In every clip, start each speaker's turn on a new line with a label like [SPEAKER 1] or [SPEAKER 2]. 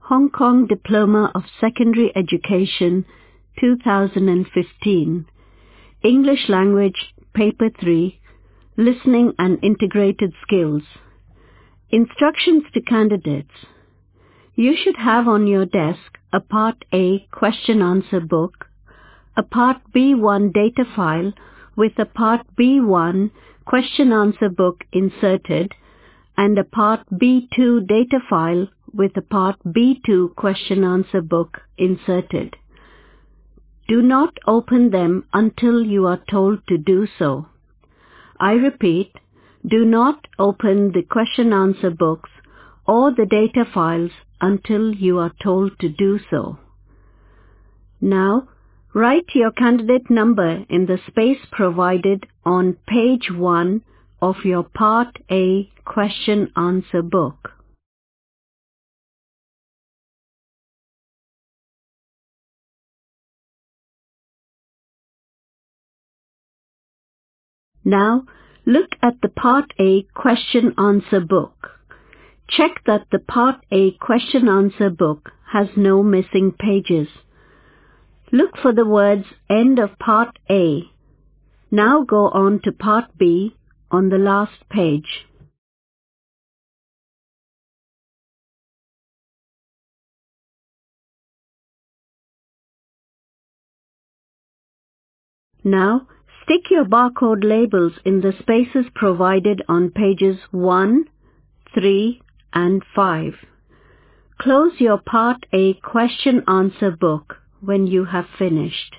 [SPEAKER 1] Hong Kong Diploma of Secondary Education 2015, English Language, Paper 3, Listening and Integrated Skills. Instructions to candidates. You should have on your desk a Part A question-answer book, a Part B1 data file with a Part B1 question-answer book inserted, and a Part B2 data file with a Part B2 question-answer book inserted. Do not open them until you are told to do so. I repeat, do not open the question-answer books or the data files until you are told to do so. Now, write your candidate number in the space provided on page 1 of your Part A question-answer book. Now, look at the Part A question-answer book. Check that the Part A question-answer book has no missing pages. Look for the words End of Part A. Now go on to Part B on the last page. Now, stick your barcode labels in the spaces provided on pages 1, 3, and 5. Close your Part A question-answer book when you have finished.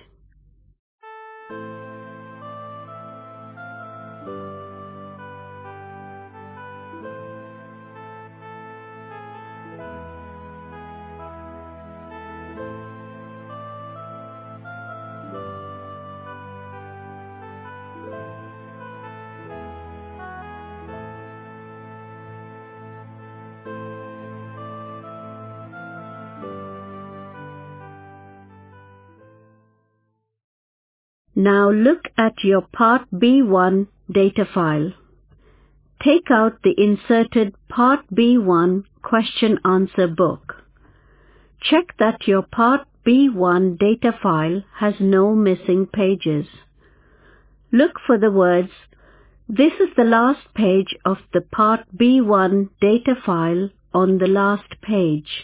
[SPEAKER 1] Now look at your Part B1 data file. Take out the inserted Part B1 question-answer book. Check that your Part B1 data file has no missing pages. Look for the words, "This is the last page of the Part B1 data file" on the last page.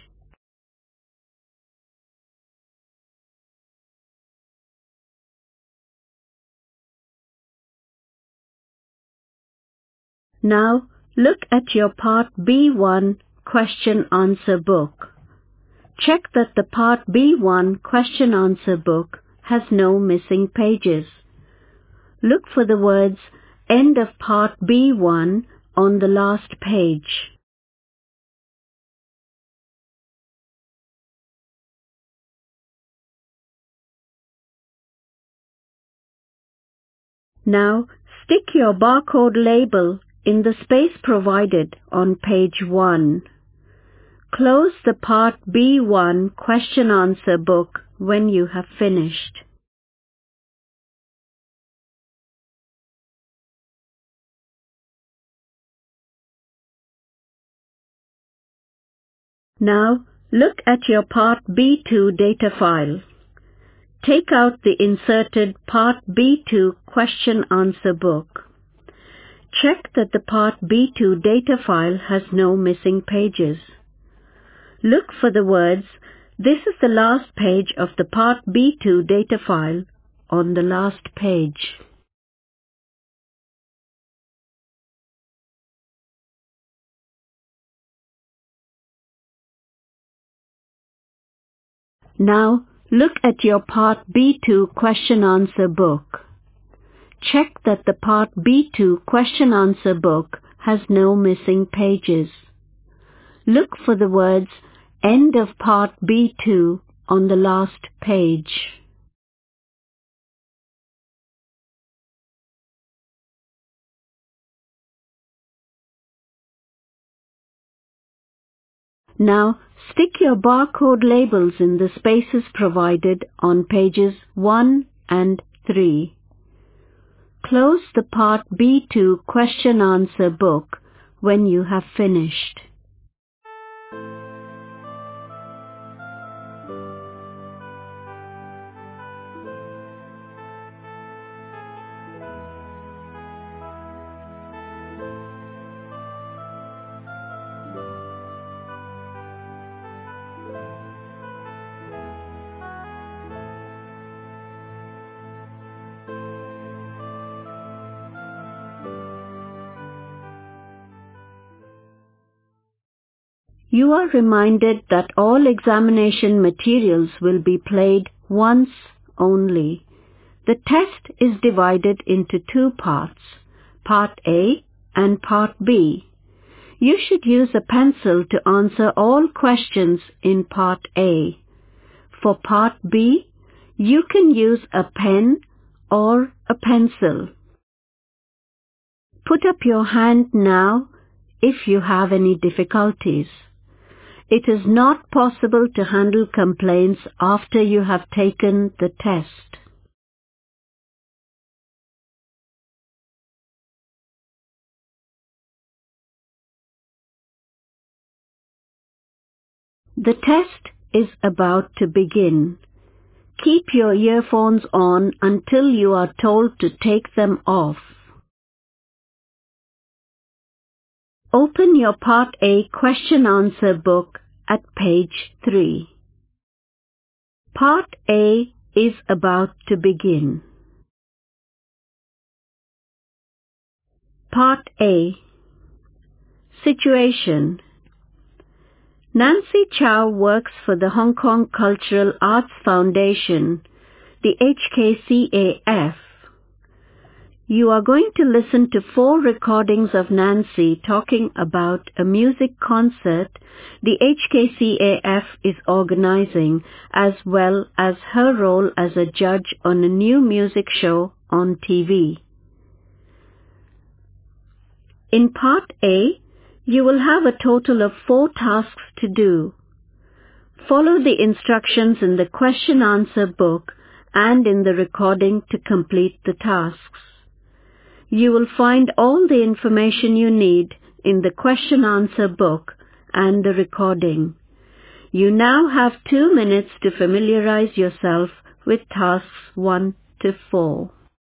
[SPEAKER 1] Now, look at your Part B1 question-answer book. Check that the Part B1 question-answer book has no missing pages. Look for the words End of Part B1 on the last page. Now, stick your barcode label in the space provided on page 1. Close the Part B1 question-answer book when you have finished. Now, look at your Part B2 data file. Take out the inserted Part B2 question-answer book. Check that the Part B2 data file has no missing pages. Look for the words, "This is the last page of the Part B2 data file" on the last page. Now, look at your Part B2 question-answer book. Check that the Part B2 question-answer book has no missing pages. Look for the words End of Part B2 on the last page. Now, stick your barcode labels in the spaces provided on pages 1 and 3. Close the Part B2 question-answer book when you have finished. You are reminded that all examination materials will be played once only. The test is divided into two parts, Part A and Part B. You should use a pencil to answer all questions in Part A. For Part B, you can use a pen or a pencil. Put up your hand now if you have any difficulties. It is not possible to handle complaints after you have taken the test. The test is about to begin. Keep your earphones on until you are told to take them off. Open your Part A question-answer book at page 3. Part A is about to begin. Part A. Situation. Nancy Chow works for the Hong Kong Cultural Arts Foundation, the HKCAF. You are going to listen to 4 recordings of Nancy talking about a music concert the HKCAF is organizing, as well as her role as a judge on a new music show on TV. In Part A, you will have a total of 4 tasks to do. Follow the instructions in the question-answer book and in the recording to complete the tasks. You will find all the information you need in the question-answer book and the recording. You now have 2 minutes to familiarize yourself with tasks 1 to 4.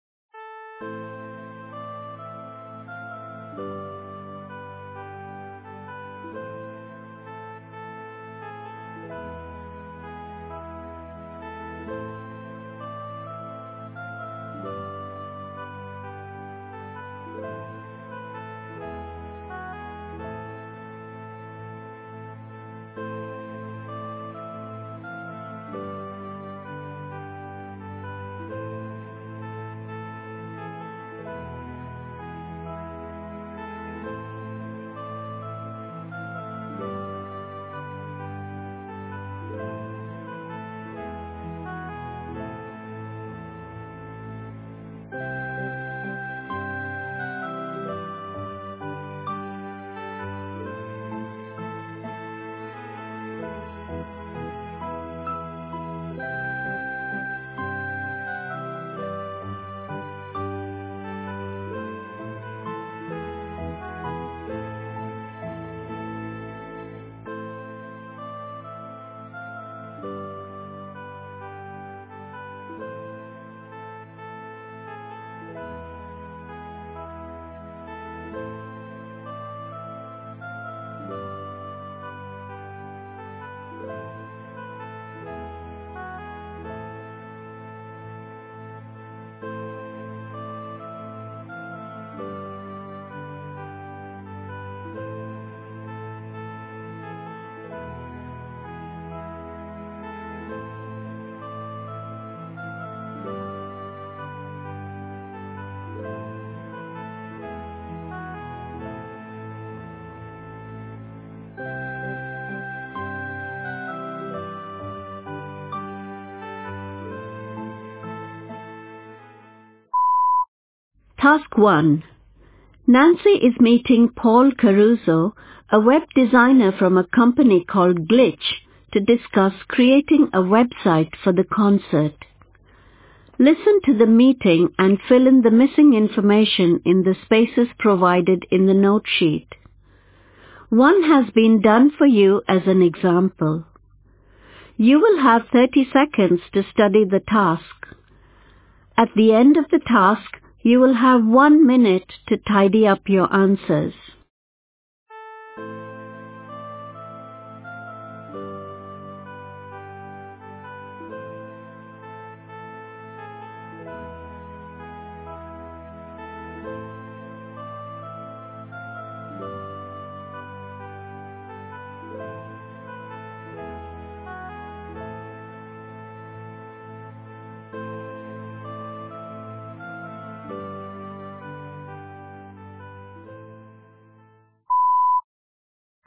[SPEAKER 1] Task 1. Nancy is meeting Paul Caruso, a web designer from a company called Glitch, to discuss creating a website for the concert. Listen to the meeting and fill in the missing information in the spaces provided in the note sheet. One has been done for you as an example. You will have 30 seconds to study the task. At the end of the task, you will have 1 minute to tidy up your answers.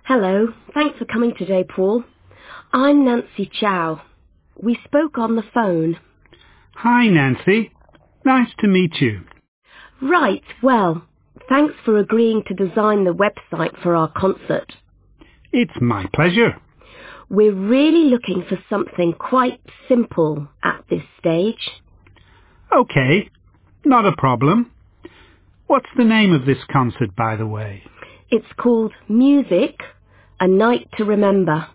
[SPEAKER 2] Hello. Thanks for coming today, Paul. I'm Nancy Chow. We spoke on the phone.
[SPEAKER 3] Hi, Nancy. Nice to meet you.
[SPEAKER 2] Right, well, thanks for agreeing to design the website for our concert.
[SPEAKER 3] It's my pleasure.
[SPEAKER 2] We're really looking for something quite simple at this stage.
[SPEAKER 3] Okay, not a problem. What's the name of this concert, by the way?
[SPEAKER 2] It's called Music, A Night to Remember.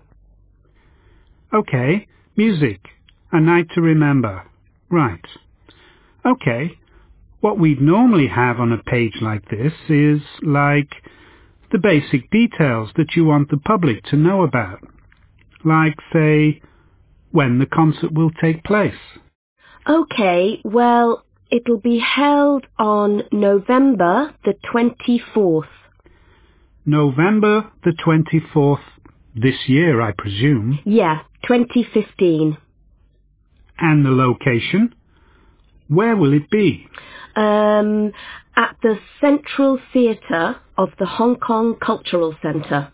[SPEAKER 3] Okay, music, a night to remember. Right. Okay, what we'd normally have on a page like this is, like, the basic details that you want the public to know about. Like, say, when the concert will take place.
[SPEAKER 2] Okay, well, it'll be held on November the 24th.
[SPEAKER 3] November the 24th this year, I presume.
[SPEAKER 2] Yeah, 2015.
[SPEAKER 3] And the location? Where will it be?
[SPEAKER 2] At the Central Theatre of the Hong Kong Cultural Centre.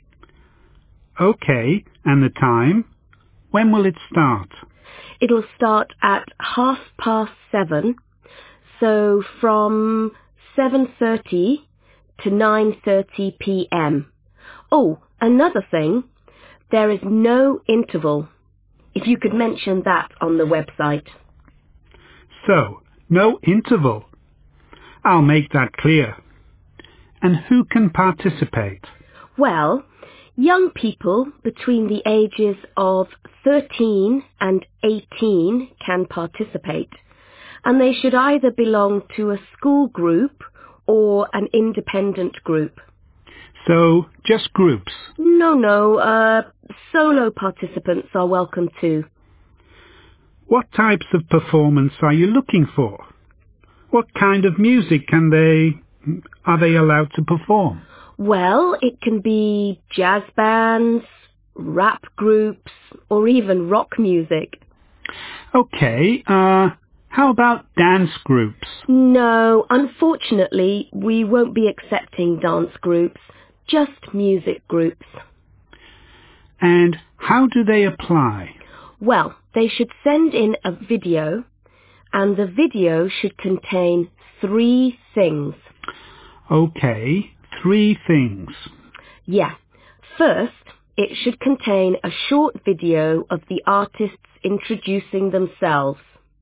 [SPEAKER 3] Okay, and the time? When will it start?
[SPEAKER 2] It'll start at 7:30, so from 7:30 to 9:30 p.m. Oh, another thing, there is no interval. If you could mention that on the website.
[SPEAKER 3] So, no interval. I'll make that clear. And who can participate?
[SPEAKER 2] Well, young people between the ages of 13 and 18 can participate, and they should either belong to a school group or an independent group.
[SPEAKER 3] So, just groups.
[SPEAKER 2] No, solo participants are welcome too.
[SPEAKER 3] What types of performance are you looking for? What kind of music are they allowed to perform?
[SPEAKER 2] Well, it can be jazz bands, rap groups, or even rock music.
[SPEAKER 3] Okay, how about dance groups?
[SPEAKER 2] No, unfortunately, we won't be accepting dance groups, just music groups.
[SPEAKER 3] And how do they apply?
[SPEAKER 2] Well, they should send in a video, and the video should contain 3 things.
[SPEAKER 3] Okay, 3 things.
[SPEAKER 2] Yeah. First, it should contain a short video of the artists introducing themselves.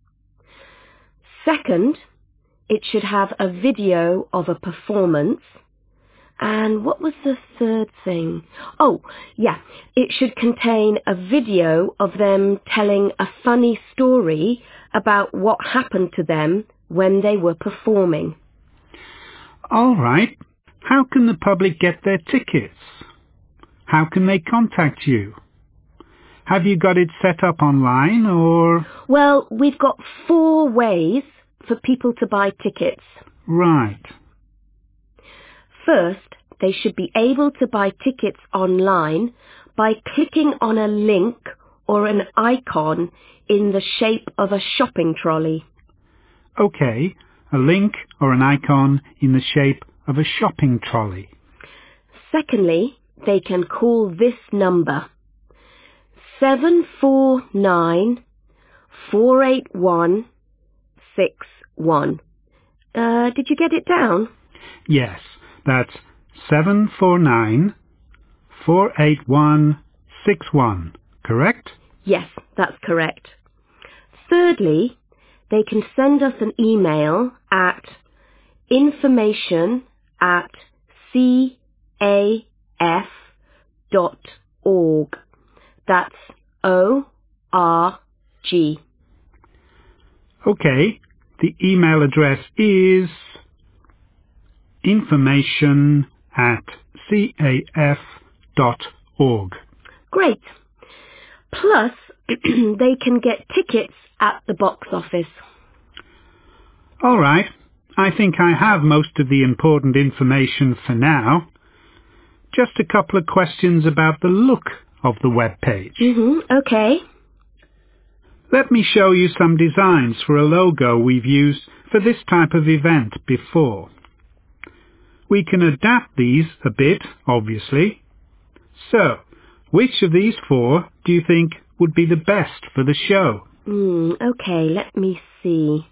[SPEAKER 2] Second, it should have a video of a performance. And what was the third thing? Oh, yeah, it should contain a video of them telling a funny story about what happened to them when they were performing.
[SPEAKER 3] All right. How can the public get their tickets? How can they contact you? Have you got it set up online or...
[SPEAKER 2] Well, we've got 4 ways for people to buy tickets.
[SPEAKER 3] Right.
[SPEAKER 2] First, they should be able to buy tickets online by clicking on a link or an icon in the shape of a shopping trolley.
[SPEAKER 3] Okay, a link or an icon in the shape of a shopping trolley.
[SPEAKER 2] Secondly, they can call this number, 749 481 61. Did you get it down?
[SPEAKER 3] Yes, that's 749 481 61, correct?
[SPEAKER 2] Yes, that's correct. Thirdly, they can send us an email at information@caf.org. That's ORG.
[SPEAKER 3] Okay, the email address is information@caf.org.
[SPEAKER 2] Great. Plus, they can get tickets at the box office.
[SPEAKER 3] All right, I think I have most of the important information for now. Just a couple of questions about the look of the web page.
[SPEAKER 2] Okay.
[SPEAKER 3] Let me show you some designs for a logo we've used for this type of event before. We can adapt these a bit, obviously. So, which of these four do you think would be the best for the show?
[SPEAKER 2] Okay, let me see.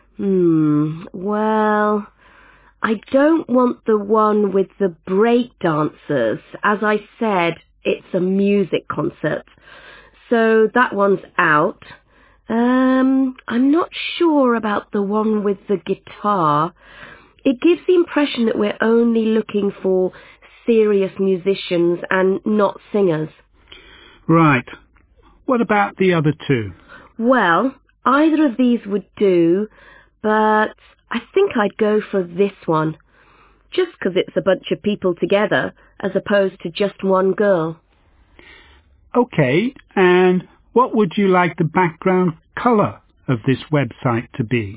[SPEAKER 2] Well, I don't want the one with the break dancers. As I said, it's a music concert. So that one's out. I'm not sure about the one with the guitar. It gives the impression that we're only looking for serious musicians and not singers.
[SPEAKER 3] Right. What about the other two?
[SPEAKER 2] Well, either of these would do, but I think I'd go for this one, just 'cause it's a bunch of people together as opposed to just one girl.
[SPEAKER 3] Okay, and what would you like the background colour of this website to be?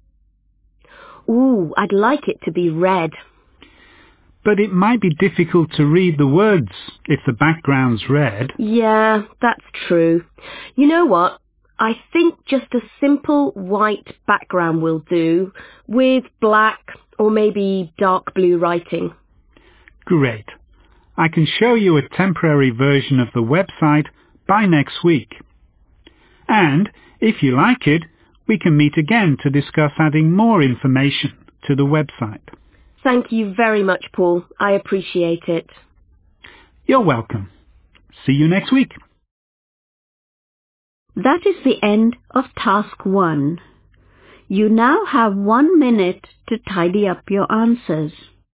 [SPEAKER 2] Ooh, I'd like it to be red.
[SPEAKER 3] But it might be difficult to read the words if the background's red.
[SPEAKER 2] Yeah, that's true. You know what? I think just a simple white background will do, with black or maybe dark blue writing.
[SPEAKER 3] Great. I can show you a temporary version of the website by next week. And, if you like it, we can meet again to discuss adding more information to the website.
[SPEAKER 2] Thank you very much, Paul. I appreciate it.
[SPEAKER 3] You're welcome. See you next week.
[SPEAKER 1] That is the end of task 1. You now have 1 minute to tidy up your answers.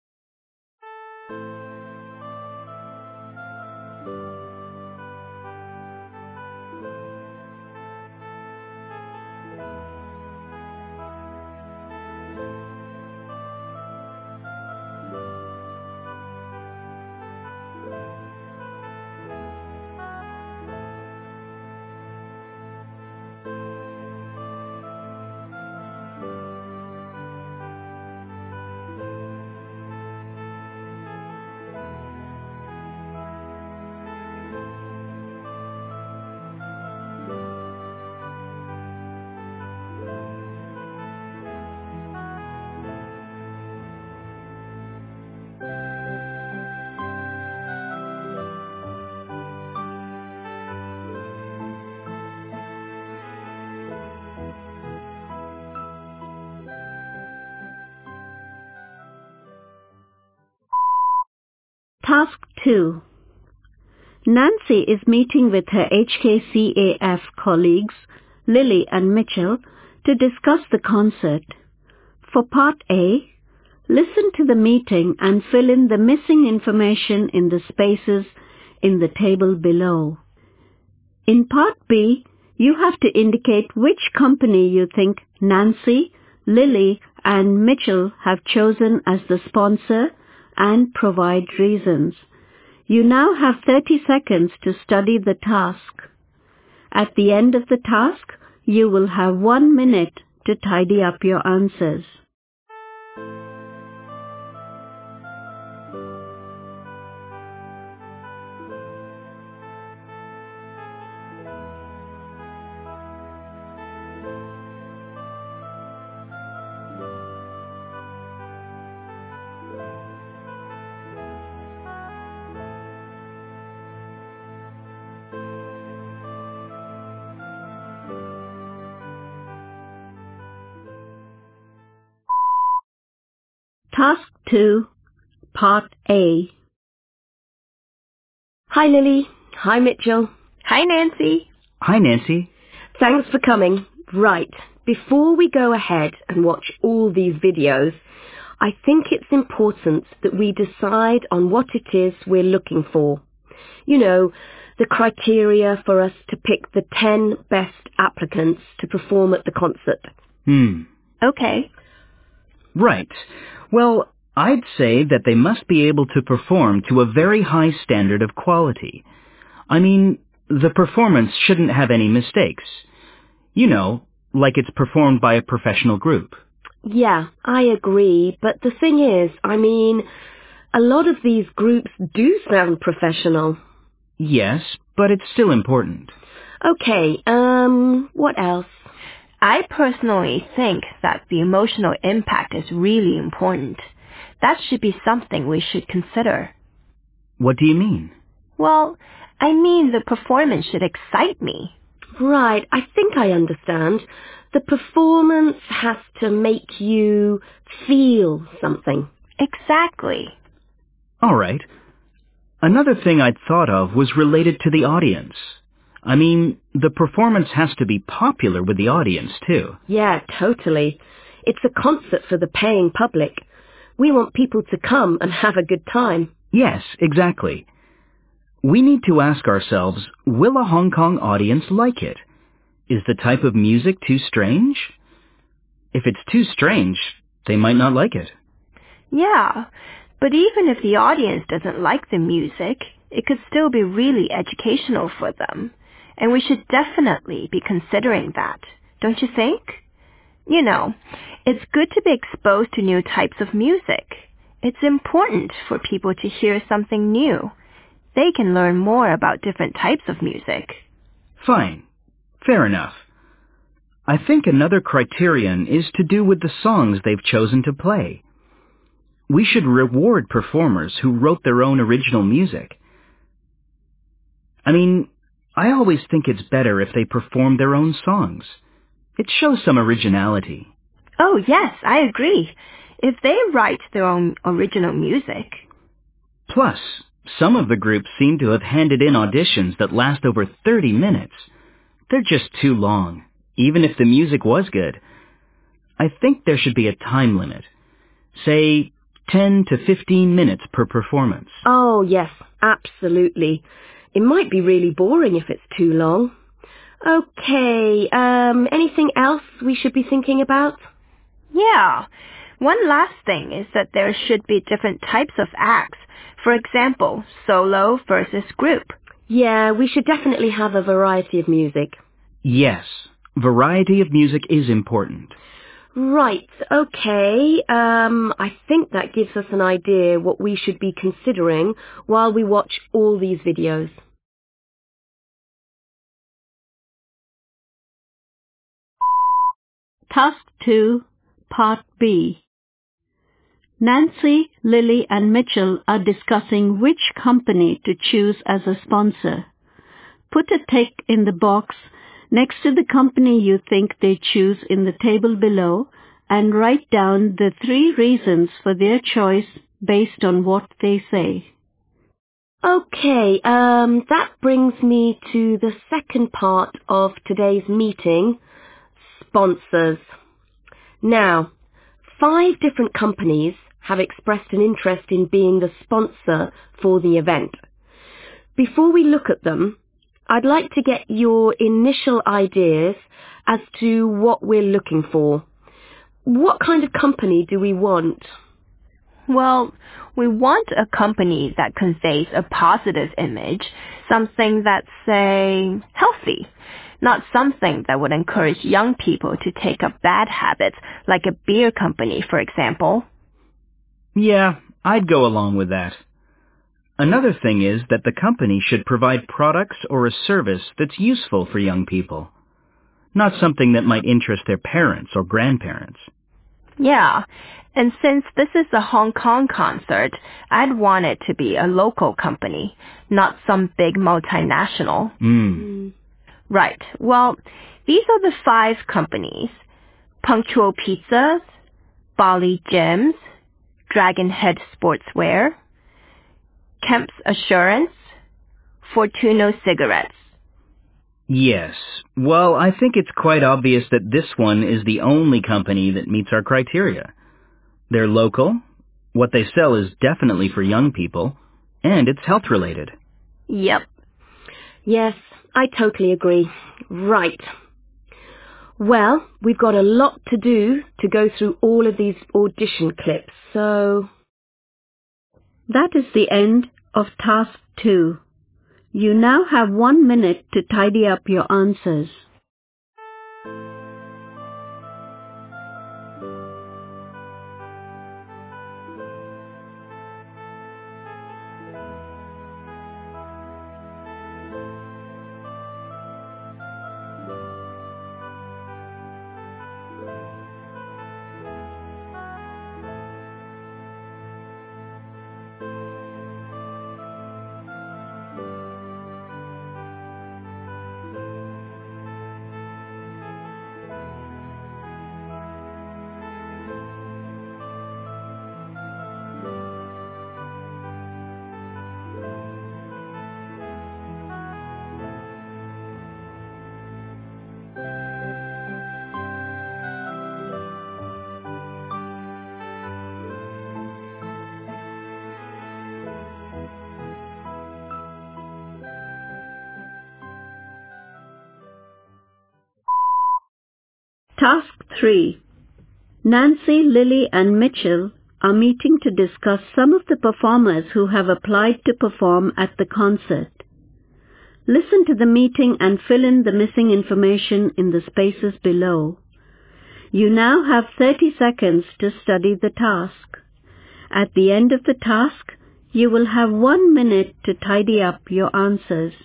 [SPEAKER 1] Task 2. Nancy is meeting with her HKCAF colleagues, Lily and Mitchell, to discuss the concert. For Part A, listen to the meeting and fill in the missing information in the spaces in the table below. In Part B, you have to indicate which company you think Nancy, Lily, and Mitchell have chosen as the sponsor and provide reasons. You now have 30 seconds to study the task. At the end of the task, you will have 1 minute to tidy up your answers. Task 2, Part A.
[SPEAKER 2] Hi, Lily. Hi, Mitchell.
[SPEAKER 4] Hi, Nancy.
[SPEAKER 5] Hi, Nancy.
[SPEAKER 2] Thanks for coming. Right, before we go ahead and watch all these videos, I think it's important that we decide on what it is we're looking for. You know, the criteria for us to pick the 10 best applicants to perform at the concert.
[SPEAKER 4] Okay.
[SPEAKER 5] Right. Well, I'd say that they must be able to perform to a very high standard of quality. I mean, the performance shouldn't have any mistakes. You know, like it's performed by a professional group.
[SPEAKER 2] Yeah, I agree, but the thing is, a lot of these groups do sound professional.
[SPEAKER 5] Yes, but it's still important.
[SPEAKER 2] Okay, what else?
[SPEAKER 4] I personally think that the emotional impact is really important. That should be something we should consider.
[SPEAKER 5] What do you mean?
[SPEAKER 4] Well, I mean the performance should excite me.
[SPEAKER 2] Right, I think I understand. The performance has to make you feel something.
[SPEAKER 4] Exactly.
[SPEAKER 5] All right. Another thing I'd thought of was related to the audience. I mean, the performance has to be popular with the audience, too.
[SPEAKER 2] Yeah, totally. It's a concert for the paying public. We want people to come and have a good time.
[SPEAKER 5] Yes, exactly. We need to ask ourselves, will a Hong Kong audience like it? Is the type of music too strange? If it's too strange, they might not like it.
[SPEAKER 4] Yeah, but even if the audience doesn't like the music, it could still be really educational for them. And we should definitely be considering that, don't you think? You know, it's good to be exposed to new types of music. It's important for people to hear something new. They can learn more about different types of music.
[SPEAKER 5] Fine. Fair enough. I think another criterion is to do with the songs they've chosen to play. We should reward performers who wrote their own original music. I mean, I always think it's better if they perform their own songs. It shows some originality.
[SPEAKER 4] Oh, yes, I agree. If they write their own original music.
[SPEAKER 5] Plus, some of the groups seem to have handed in auditions that last over 30 minutes. They're just too long, even if the music was good. I think there should be a time limit. Say, 10 to 15 minutes per performance.
[SPEAKER 2] Oh, yes, absolutely. It might be really boring if it's too long. Okay, anything else we should be thinking about?
[SPEAKER 4] Yeah. One last thing is that there should be different types of acts. For example, solo versus group.
[SPEAKER 2] Yeah, we should definitely have a variety of music.
[SPEAKER 5] Yes, variety of music is important.
[SPEAKER 2] Right, okay. I think that gives us an idea what we should be considering while we watch all these videos.
[SPEAKER 1] Task 2, Part B. Nancy, Lily and Mitchell are discussing which company to choose as a sponsor. Put a tick in the box next to the company you think they choose in the table below and write down the 3 reasons for their choice based on what they say.
[SPEAKER 2] Okay, that brings me to the second part of today's meeting, sponsors. Now, 5 different companies have expressed an interest in being the sponsor for the event. Before we look at them, I'd like to get your initial ideas as to what we're looking for. What kind of company do we want?
[SPEAKER 4] Well, we want a company that conveys a positive image, something that's, say, healthy, not something that would encourage young people to take up bad habits, like a beer company, for example.
[SPEAKER 5] Yeah, I'd go along with that. Another thing is that the company should provide products or a service that's useful for young people, not something that might interest their parents or grandparents.
[SPEAKER 4] Yeah, and since this is a Hong Kong concert, I'd want it to be a local company, not some big multinational. Right. Well, these are the 5 companies: Punctual Pizzas, Bali Gyms, Dragon Head Sportswear, Kemp's Assurance, Fortuno Cigarettes.
[SPEAKER 5] Yes. Well, I think it's quite obvious that this one is the only company that meets our criteria. They're local, what they sell is definitely for young people, and it's health-related.
[SPEAKER 4] Yep.
[SPEAKER 2] Yes, I totally agree. Right. Well, we've got a lot to do to go through all of these audition clips, so...
[SPEAKER 1] That is the end of Task 2. You now have 1 minute to tidy up your answers. Task 3. Nancy, Lily and Mitchell are meeting to discuss some of the performers who have applied to perform at the concert. Listen to the meeting and fill in the missing information in the spaces below. You now have 30 seconds to study the task. At the end of the task, you will have 1 minute to tidy up your answers.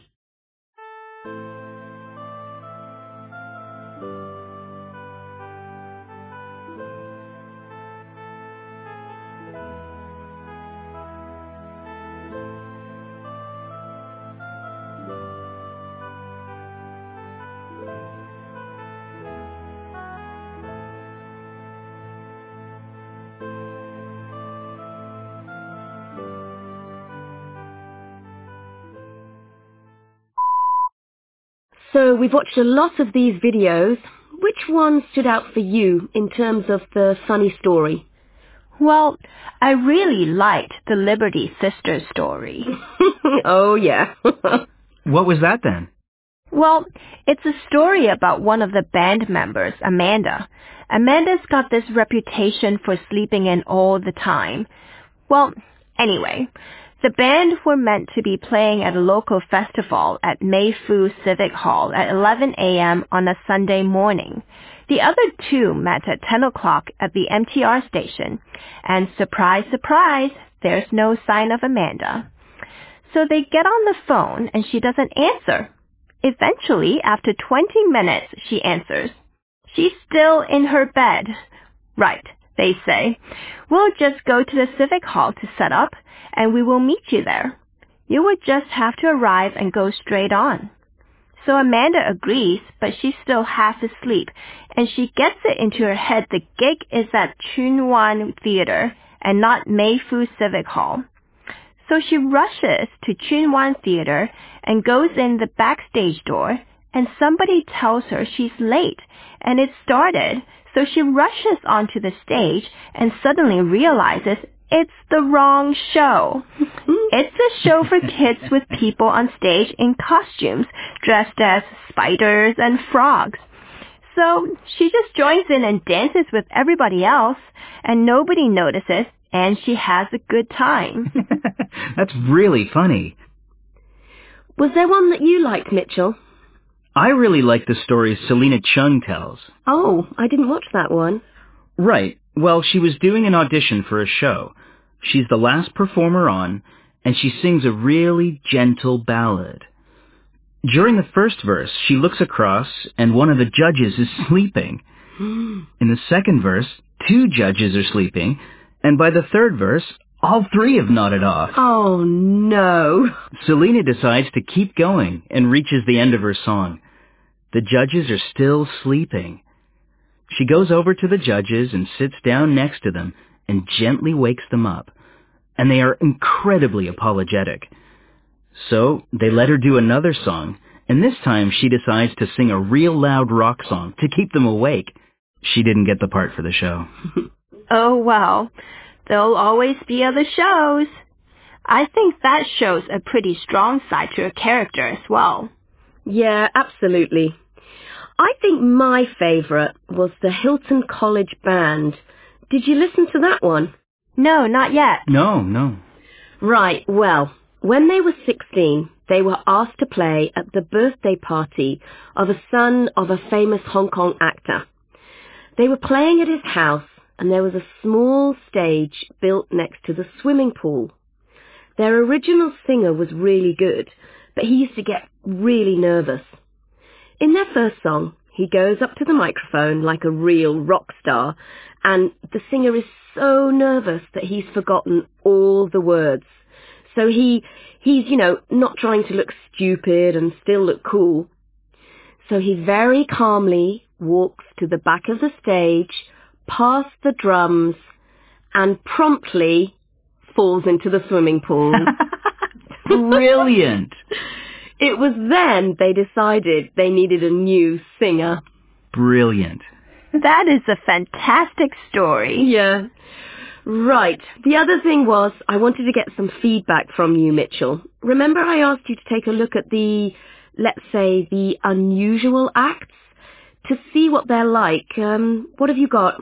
[SPEAKER 2] So we've watched a lot of these videos. Which one stood out for you in terms of the funny story?
[SPEAKER 4] Well, I really liked the Liberty Sisters story.
[SPEAKER 2] Oh, yeah.
[SPEAKER 5] What was that then?
[SPEAKER 4] Well, it's a story about one of the band members, Amanda. Amanda's got this reputation for sleeping in all the time. Well, anyway, the band were meant to be playing at a local festival at Mayfu Civic Hall at 11 a.m. on a Sunday morning. The other two met at 10 o'clock at the MTR station, and surprise, surprise, there's no sign of Amanda. So they get on the phone and she doesn't answer. Eventually, after 20 minutes, she answers. She's still in her bed. Right, they say. We'll just go to the Civic Hall to set up, and we will meet you there. You would just have to arrive and go straight on. So Amanda agrees, but she's still half asleep, and she gets it into her head the gig is at Chunwan Theater and not Mayfu Civic Hall. So she rushes to Chunwan Theater and goes in the backstage door, and somebody tells her she's late, and it started. So she rushes onto the stage and suddenly realizes it's the wrong show. It's a show for kids with people on stage in costumes dressed as spiders and frogs. So she just joins in and dances with everybody else, and nobody notices, and she has a good time.
[SPEAKER 5] That's really funny.
[SPEAKER 2] Was there one that you liked, Mitchell?
[SPEAKER 5] I really like the stories Selena Chung tells.
[SPEAKER 2] Oh, I didn't watch that one.
[SPEAKER 5] Right. Well, she was doing an audition for a show. She's the last performer on, and she sings a really gentle ballad. During the first verse, she looks across, and one of the judges is sleeping. In the second verse, 2 judges are sleeping, and by the third verse, all 3 have nodded off.
[SPEAKER 2] Oh, no.
[SPEAKER 5] Selena decides to keep going and reaches the end of her song. The judges are still sleeping. She goes over to the judges and sits down next to them and gently wakes them up. And they are incredibly apologetic. So they let her do another song, and this time she decides to sing a real loud rock song to keep them awake. She didn't get the part for the show.
[SPEAKER 4] Oh, well, there'll always be other shows. I think that shows a pretty strong side to her character as well.
[SPEAKER 2] Yeah, absolutely. I think my favourite was the Hilton College Band. Did you listen to that one?
[SPEAKER 4] No, not yet.
[SPEAKER 5] No.
[SPEAKER 2] Right, well, when they were 16, they were asked to play at the birthday party of a son of a famous Hong Kong actor. They were playing at his house, and there was a small stage built next to the swimming pool. Their original singer was really good, but he used to get really nervous. In their first song, he goes up to the microphone like a real rock star, and the singer is so nervous that he's forgotten all the words. So he's not trying to look stupid and still look cool. So he very calmly walks to the back of the stage, past the drums, and promptly falls into the swimming pool.
[SPEAKER 5] Brilliant!
[SPEAKER 2] It was then they decided they needed a new singer.
[SPEAKER 5] Brilliant.
[SPEAKER 4] That is a fantastic story.
[SPEAKER 2] Yeah. Right. The other thing was I wanted to get some feedback from you, Mitchell. Remember I asked you to take a look at the, let's say, the unusual acts? to see what they're like. What have you got?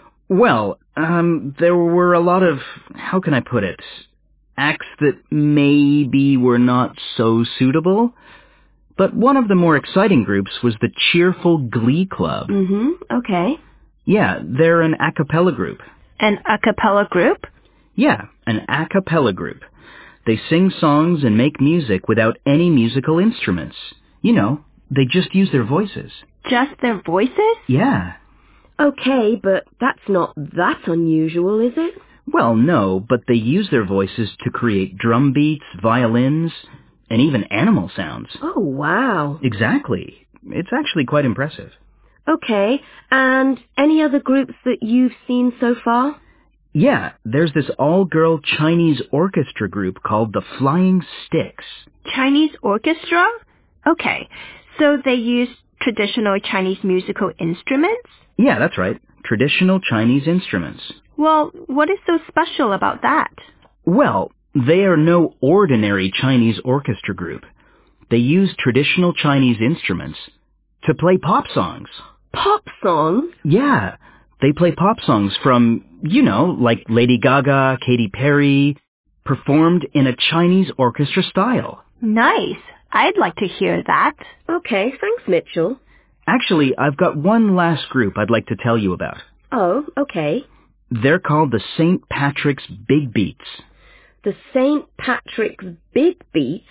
[SPEAKER 5] Well, there were a lot of, how can I put it, acts that maybe were not so suitable. But one of the more exciting groups was the Cheerful Glee Club.
[SPEAKER 2] Okay.
[SPEAKER 5] Yeah, they're an a cappella group.
[SPEAKER 4] An a cappella group?
[SPEAKER 5] Yeah, an a cappella group. They sing songs and make music without any musical instruments. You know, they just use their voices.
[SPEAKER 4] Just their voices?
[SPEAKER 5] Yeah.
[SPEAKER 2] Okay, but that's not that unusual, is it?
[SPEAKER 5] Well, no, but they use their voices to create drum beats, violins, and even animal sounds.
[SPEAKER 2] Oh, wow.
[SPEAKER 5] Exactly. It's actually quite impressive.
[SPEAKER 2] Okay, and any other groups that you've seen so far?
[SPEAKER 5] Yeah, there's this all-girl Chinese orchestra group called the Flying Sticks.
[SPEAKER 4] Chinese orchestra? Okay, so they use traditional Chinese musical instruments?
[SPEAKER 5] Yeah, that's right. Traditional Chinese instruments.
[SPEAKER 4] Well, what is so special about that?
[SPEAKER 5] Well, they are no ordinary Chinese orchestra group. They use traditional Chinese instruments to play pop songs.
[SPEAKER 2] Pop songs?
[SPEAKER 5] Yeah, they play pop songs from, you know, like Lady Gaga, Katy Perry, performed in a Chinese orchestra style.
[SPEAKER 4] Nice. I'd like to hear that.
[SPEAKER 2] Okay, thanks, Mitchell.
[SPEAKER 5] Actually, I've got one last group I'd like to tell you about.
[SPEAKER 2] Oh, okay.
[SPEAKER 5] They're called the St. Patrick's Big Beats.
[SPEAKER 2] The St. Patrick's Big Beats?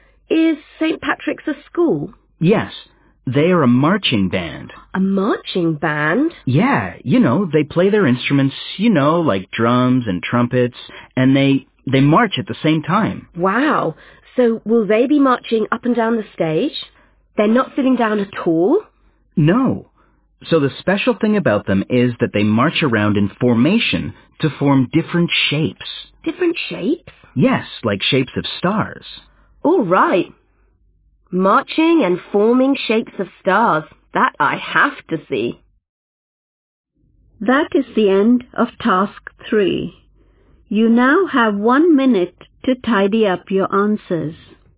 [SPEAKER 2] Is St. Patrick's a school?
[SPEAKER 5] Yes, they are a marching band.
[SPEAKER 2] A marching band?
[SPEAKER 5] Yeah, you know, they play their instruments, you know, like drums and trumpets, and they march at the same time.
[SPEAKER 2] Wow. So will they be marching up and down the stage? They're not sitting down at all?
[SPEAKER 5] No. So the special thing about them is that they march around in formation to form different shapes.
[SPEAKER 2] Different shapes?
[SPEAKER 5] Yes, like shapes of stars.
[SPEAKER 2] All right. Marching and forming shapes of stars. That I have to see.
[SPEAKER 1] That is the end of task 3. You now have 1 minute to tidy up your answers.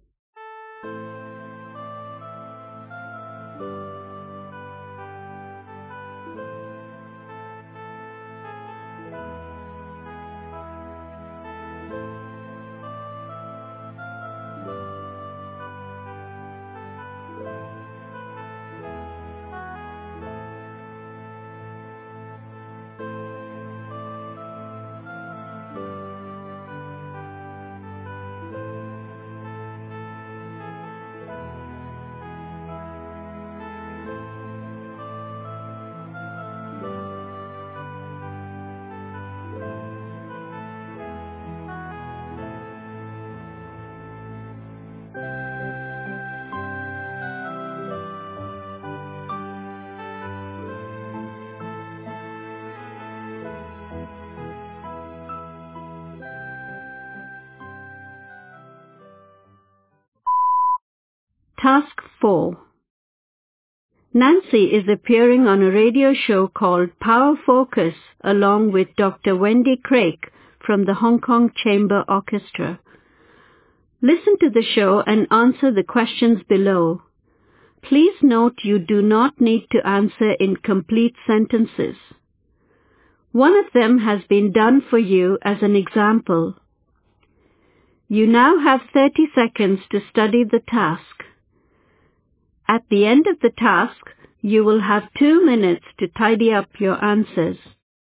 [SPEAKER 1] Task 4. Nancy is appearing on a radio show called Power Focus along with Dr. Wendy Craik from the Hong Kong Chamber Orchestra. Listen to the show and answer the questions below. Please note you do not need to answer in complete sentences. One of them has been done for you as an example. You now have 30 seconds to study the task. At the end of the task, you will have 2 minutes to tidy up your answers.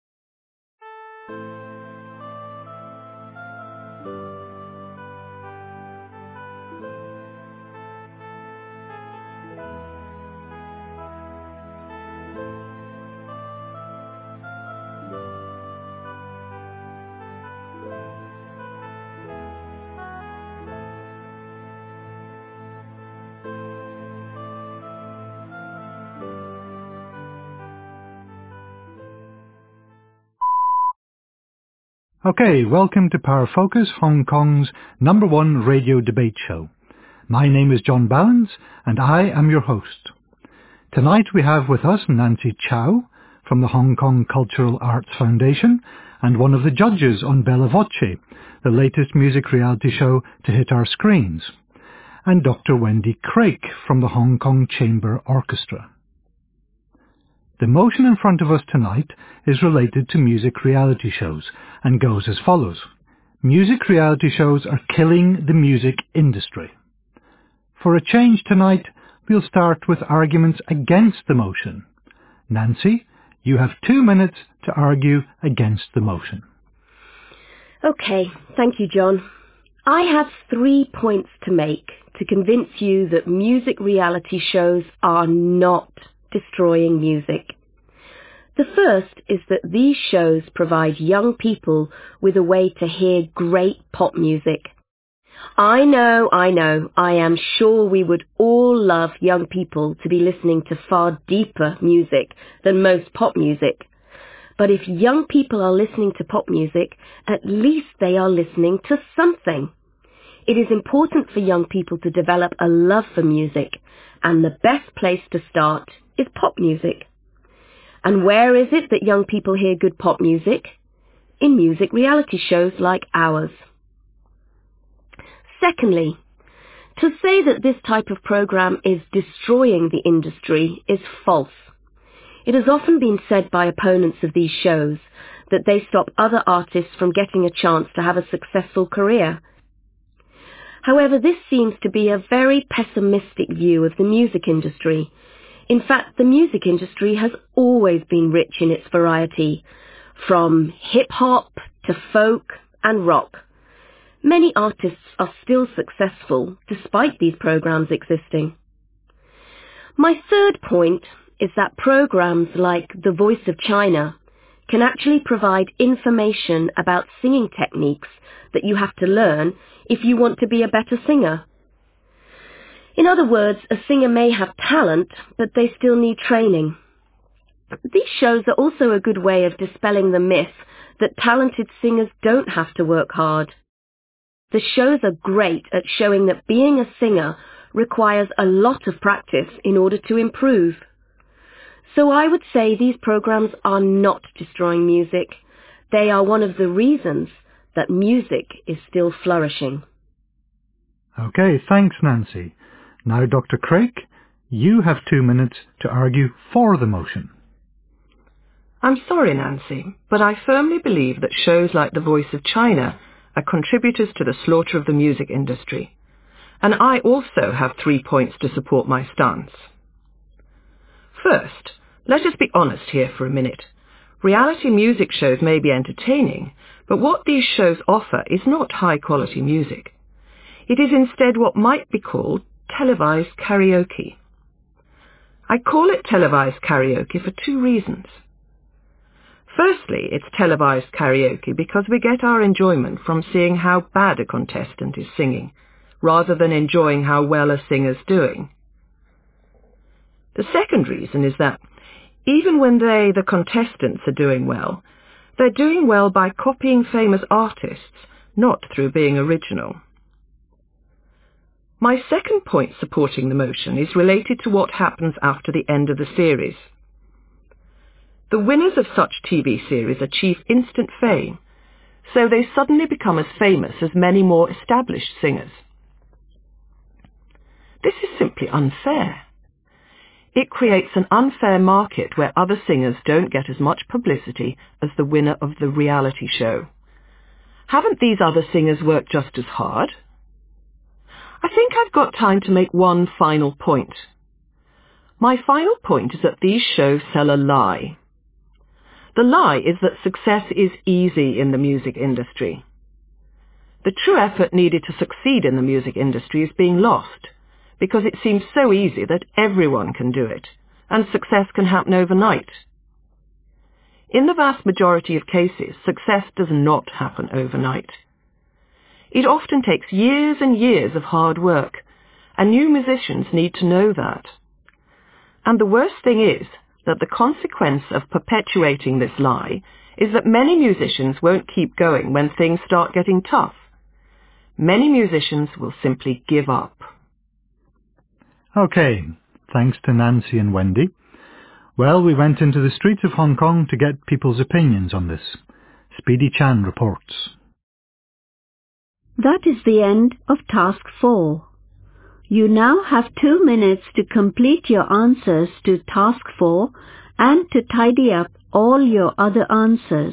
[SPEAKER 6] Okay, welcome to Power Focus, Hong Kong's #1 radio debate show. My name is John Ballance, and I am your host. Tonight we have with us Nancy Chow from the Hong Kong Cultural Arts Foundation and one of the judges on Bella Voce, the latest music reality show to hit our screens, and Dr. Wendy Craik from the Hong Kong Chamber Orchestra. The motion in front of us tonight is related to music reality shows and goes as follows. Music reality shows are killing the music industry. For a change tonight, we'll start with arguments against the motion. Nancy, you have 2 minutes to argue against the motion.
[SPEAKER 2] Okay, thank you, John. I have 3 points to make to convince you that music reality shows are not destroying music. The first is that these shows provide young people with a way to hear great pop music. I know, I am sure we would all love young people to be listening to far deeper music than most pop music. But if young people are listening to pop music, at least they are listening to something. It is important for young people to develop a love for music, and the best place to start is pop music. And where is it that young people hear good pop music? In music reality shows like ours. Secondly, to say that this type of program is destroying the industry is false. It has often been said by opponents of these shows that they stop other artists from getting a chance to have a successful career. However, this seems to be a very pessimistic view of the music industry. In fact, the music industry has always been rich in its variety, from hip-hop to folk and rock. Many artists are still successful despite these programs existing. My third point is that programs like The Voice of China can actually provide information about singing techniques that you have to learn if you want to be a better singer. In other words, a singer may have talent, but they still need training. These shows are also a good way of dispelling the myth that talented singers don't have to work hard. The shows are great at showing that being a singer requires a lot of practice in order to improve. So I would say these programs are not destroying music. They are one of the reasons that music is still flourishing.
[SPEAKER 6] Okay, thanks, Nancy. Now, Dr. Craik, you have 2 minutes to argue for the motion.
[SPEAKER 7] I'm sorry, Nancy, but I firmly believe that shows like The Voice of China are contributors to the slaughter of the music industry. And I also have 3 points to support my stance. First, let us be honest here for a minute. Reality music shows may be entertaining, but what these shows offer is not high-quality music. It is instead what might be called televised karaoke. I call it televised karaoke for 2 reasons. Firstly, it's televised karaoke because we get our enjoyment from seeing how bad a contestant is singing, rather than enjoying how well a singer's doing. The second reason is that even when the contestants, are doing well, they're doing well by copying famous artists, not through being original. My second point supporting the motion is related to what happens after the end of the series. The winners of such TV series achieve instant fame, so they suddenly become as famous as many more established singers. This is simply unfair. It creates an unfair market where other singers don't get as much publicity as the winner of the reality show. Haven't these other singers worked just as hard? I think I've got time to make one final point. My final point is that these shows sell a lie. The lie is that success is easy in the music industry. The true effort needed to succeed in the music industry is being lost, because it seems so easy that everyone can do it, and success can happen overnight. In the vast majority of cases, success does not happen overnight. It often takes years and years of hard work, and new musicians need to know that. And the worst thing is that the consequence of perpetuating this lie is that many musicians won't keep going when things start getting tough. Many musicians will simply give up.
[SPEAKER 6] Okay, thanks to Nancy and Wendy. Well, we went into the streets of Hong Kong to get people's opinions on this. Speedy Chan reports.
[SPEAKER 1] That is the end of Task 4. You now have 2 minutes to complete your answers to Task 4 and to tidy up all your other answers.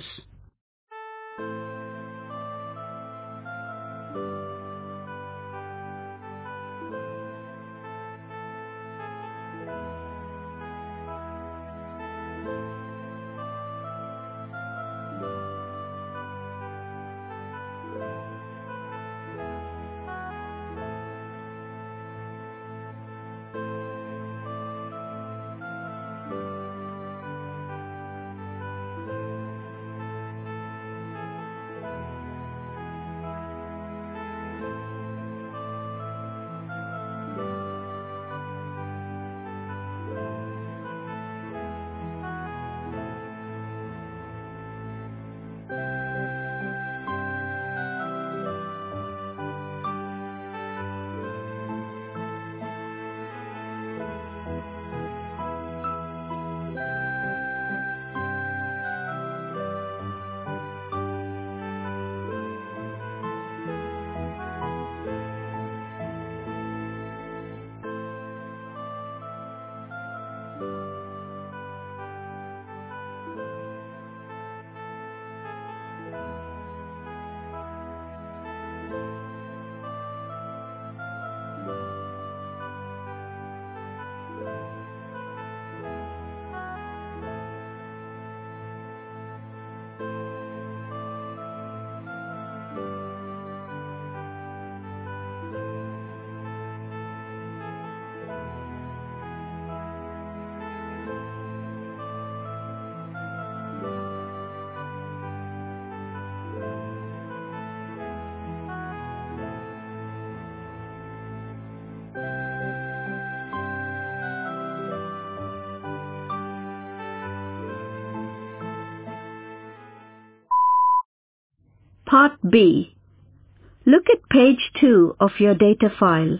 [SPEAKER 1] Part B. Look at page 2 of your data file.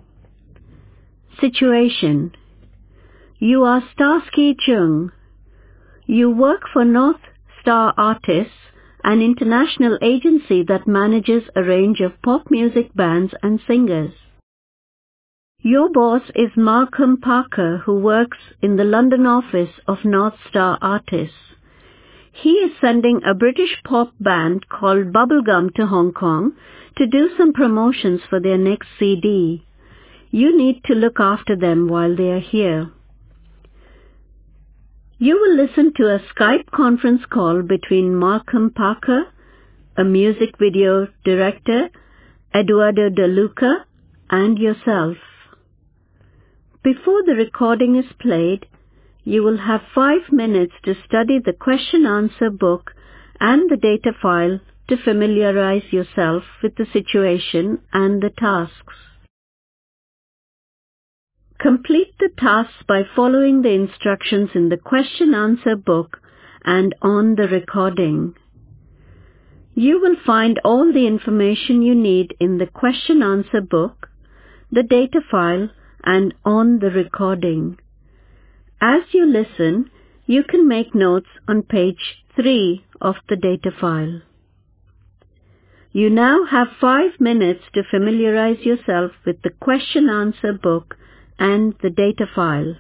[SPEAKER 1] Situation. You are Starsky Chung. You work for North Star Artists, an international agency that manages a range of pop music bands and singers. Your boss is Malcolm Parker, who works in the London office of North Star Artists. He is sending a British pop band called Bubblegum to Hong Kong to do some promotions for their next CD. You need to look after them while they are here. You will listen to a Skype conference call between Malcolm Parker, a music video director, Eduardo De Luca, and yourself. Before the recording is played, you will have 5 minutes to study the question-answer book and the data file to familiarize yourself with the situation and the tasks. Complete the tasks by following the instructions in the question-answer book and on the recording. You will find all the information you need in the question-answer book, the data file, and on the recording. As you listen, you can make notes on page 3 of the data file. You now have 5 minutes to familiarize yourself with the question-answer book and the data file.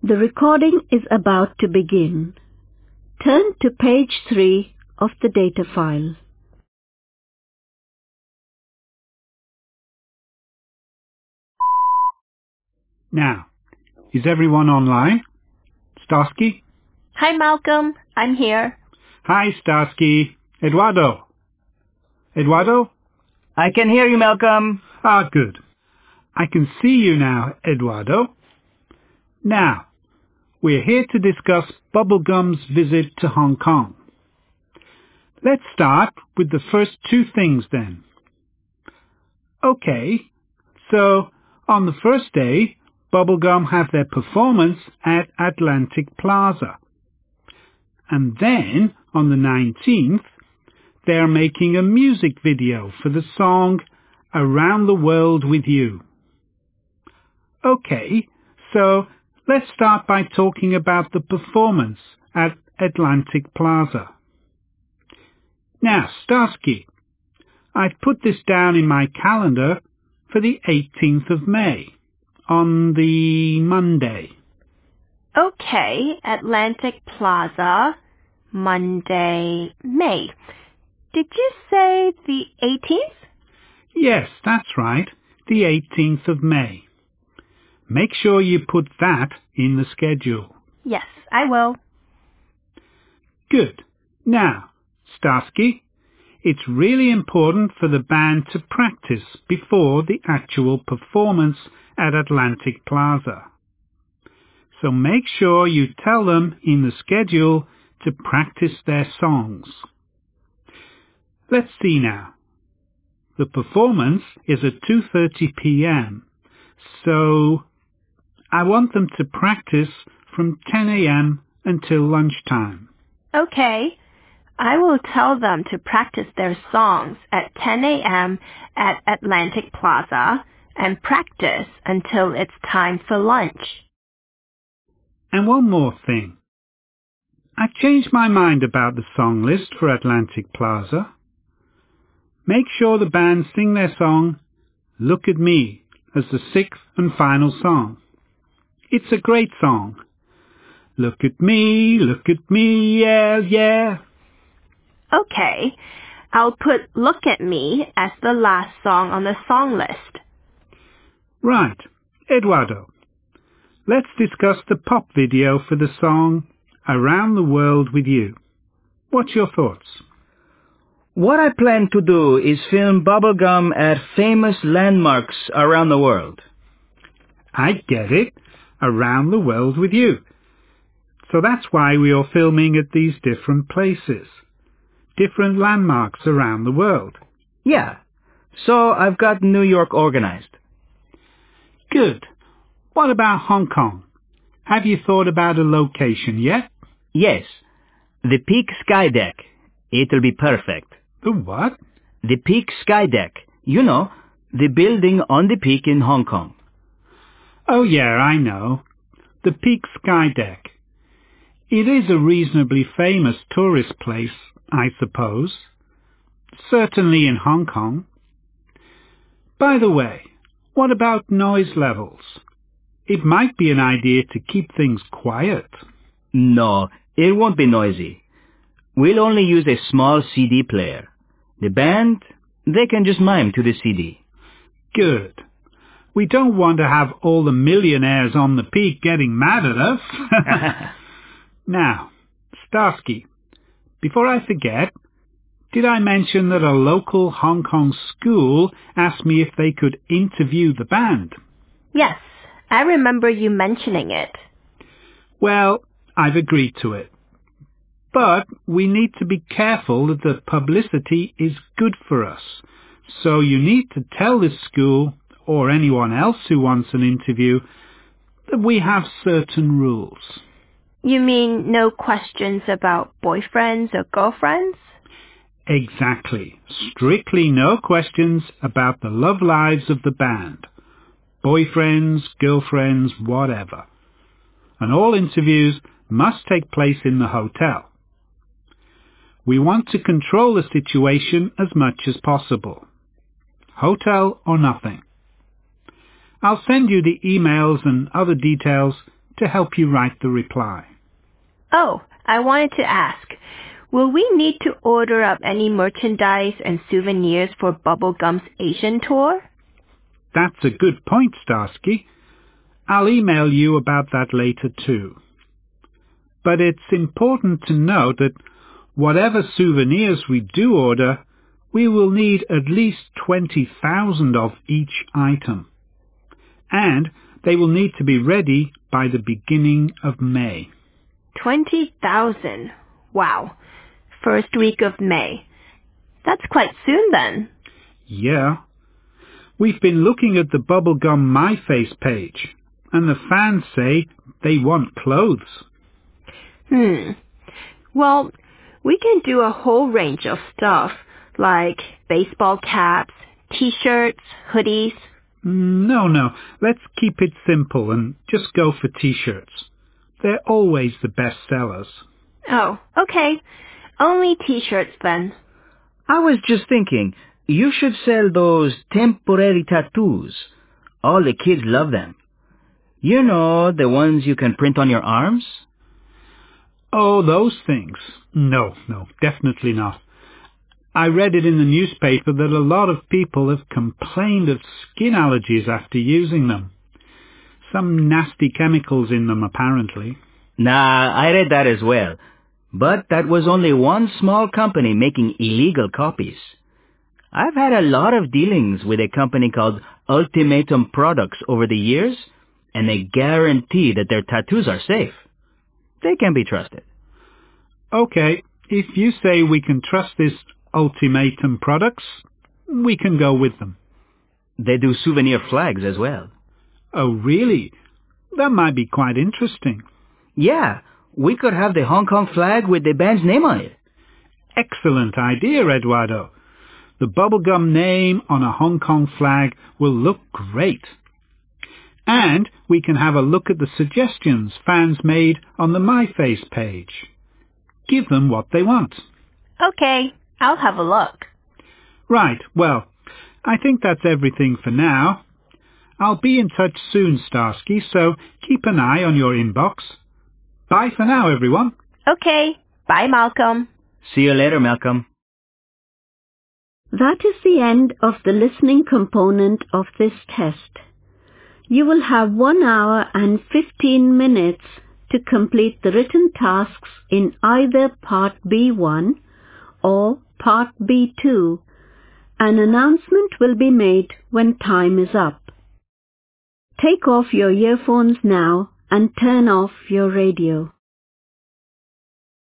[SPEAKER 1] The recording is about to begin. Turn to page 3 of the data file.
[SPEAKER 3] Now, is everyone online? Starsky?
[SPEAKER 4] Hi, Malcolm. I'm here.
[SPEAKER 3] Hi, Starsky. Eduardo? Eduardo?
[SPEAKER 5] I can hear you, Malcolm.
[SPEAKER 3] Ah, good. I can see you now, Eduardo. Now, we're here to discuss Bubblegum's visit to Hong Kong. Let's start with the first two things then. Okay, so on the first day, Bubblegum have their performance at Atlantic Plaza. And then, on the 19th, they're making a music video for the song Around the World with You. Okay, so let's start by talking about the performance at Atlantic Plaza. Now, Starsky, I've put this down in my calendar for the 18th of May, on the Monday.
[SPEAKER 4] Okay, Atlantic Plaza, Monday, May. Did you say the 18th?
[SPEAKER 3] Yes, that's right, the 18th of May. Make sure you put that in the schedule.
[SPEAKER 4] Yes, I will.
[SPEAKER 3] Good. Now, Starsky, it's really important for the band to practice before the actual performance at Atlantic Plaza. So make sure you tell them in the schedule to practice their songs. Let's see now. The performance is at 2:30 p.m., so I want them to practice from 10 a.m. until lunchtime.
[SPEAKER 4] Okay. I will tell them to practice their songs at 10 a.m. at Atlantic Plaza and practice until it's time for lunch.
[SPEAKER 3] And one more thing. I've changed my mind about the song list for Atlantic Plaza. Make sure the band sing their song, Look at Me, as the 6th and final song. It's a great song. Look at me, yeah, yeah.
[SPEAKER 4] Okay. I'll put Look at Me as the last song on the song list.
[SPEAKER 3] Right. Eduardo, let's discuss the pop video for the song Around the World with You. What's your thoughts?
[SPEAKER 5] What I plan to do is film Bubblegum at famous landmarks around the world.
[SPEAKER 3] I get it. Around the world with you. So that's why we are filming at these different places. Different landmarks around the world.
[SPEAKER 5] Yeah. So I've got New York organized.
[SPEAKER 3] Good. What about Hong Kong? Have you thought about a location yet?
[SPEAKER 5] Yes. The Peak Sky Deck. It'll be perfect.
[SPEAKER 3] The what?
[SPEAKER 5] The Peak Sky Deck. You know, the building on the peak in Hong Kong.
[SPEAKER 3] Oh yeah, I know. The Peak Sky Deck. It is a reasonably famous tourist place, I suppose. Certainly in Hong Kong. By the way, what about noise levels? It might be an idea to keep things quiet.
[SPEAKER 5] No, it won't be noisy. We'll only use a small CD player. The band, they can just mime to the CD.
[SPEAKER 3] Good. We don't want to have all the millionaires on the peak getting mad at us. Now, Starsky, before I forget, did I mention that a local Hong Kong school asked me if they could interview the band?
[SPEAKER 4] Yes, I remember you mentioning it.
[SPEAKER 3] Well, I've agreed to it. But we need to be careful that the publicity is good for us. So you need to tell this school, or anyone else who wants an interview, that we have certain rules.
[SPEAKER 4] You mean no questions about boyfriends or girlfriends?
[SPEAKER 3] Exactly. Strictly no questions about the love lives of the band. Boyfriends, girlfriends, whatever. And all interviews must take place in the hotel. We want to control the situation as much as possible. Hotel or nothing. I'll send you the emails and other details to help you write the reply.
[SPEAKER 4] Oh, I wanted to ask, will we need to order up any merchandise and souvenirs for Bubblegum's Asian tour?
[SPEAKER 3] That's a good point, Starsky. I'll email you about that later too. But it's important to note that whatever souvenirs we do order, we will need at least 20,000 of each item. And they will need to be ready by the beginning of May.
[SPEAKER 4] 20,000. Wow. First week of May. That's quite soon then.
[SPEAKER 3] Yeah. We've been looking at the Bubblegum MyFace page, and the fans say they want clothes.
[SPEAKER 4] Well, we can do a whole range of stuff, like baseball caps, t-shirts, hoodies.
[SPEAKER 3] No. Let's keep it simple and just go for t-shirts. They're always the best sellers.
[SPEAKER 4] Oh, okay. Only t-shirts then.
[SPEAKER 5] I was just thinking, you should sell those temporary tattoos. All the kids love them. You know, the ones you can print on your arms?
[SPEAKER 3] Oh, those things. No, definitely not. I read it in the newspaper that a lot of people have complained of skin allergies after using them. Some nasty chemicals in them, apparently.
[SPEAKER 5] Nah, I read that as well. But that was only one small company making illegal copies. I've had a lot of dealings with a company called Ultimatum Products over the years, and they guarantee that their tattoos are safe. They can be trusted.
[SPEAKER 3] Okay, if you say we can trust this Ultimatum Products, we can go with them.
[SPEAKER 5] They do souvenir flags as well.
[SPEAKER 3] Oh, really? That might be quite interesting.
[SPEAKER 5] Yeah, we could have the Hong Kong flag with the band's name on it.
[SPEAKER 3] Excellent idea, Eduardo. The Bubblegum name on a Hong Kong flag will look great. And we can have a look at the suggestions fans made on the MyFace page. Give them what they want.
[SPEAKER 4] Okay, I'll have a look.
[SPEAKER 3] Right, well, I think that's everything for now. I'll be in touch soon, Starsky, so keep an eye on your inbox. Bye for now, everyone.
[SPEAKER 4] Okay, bye, Malcolm.
[SPEAKER 5] See you later, Malcolm.
[SPEAKER 1] That is the end of the listening component of this test. You will have 1 hour and 15 minutes to complete the written tasks in either Part B1 or Part B2. An announcement will be made when time is up. Take off your earphones now and turn off your radio.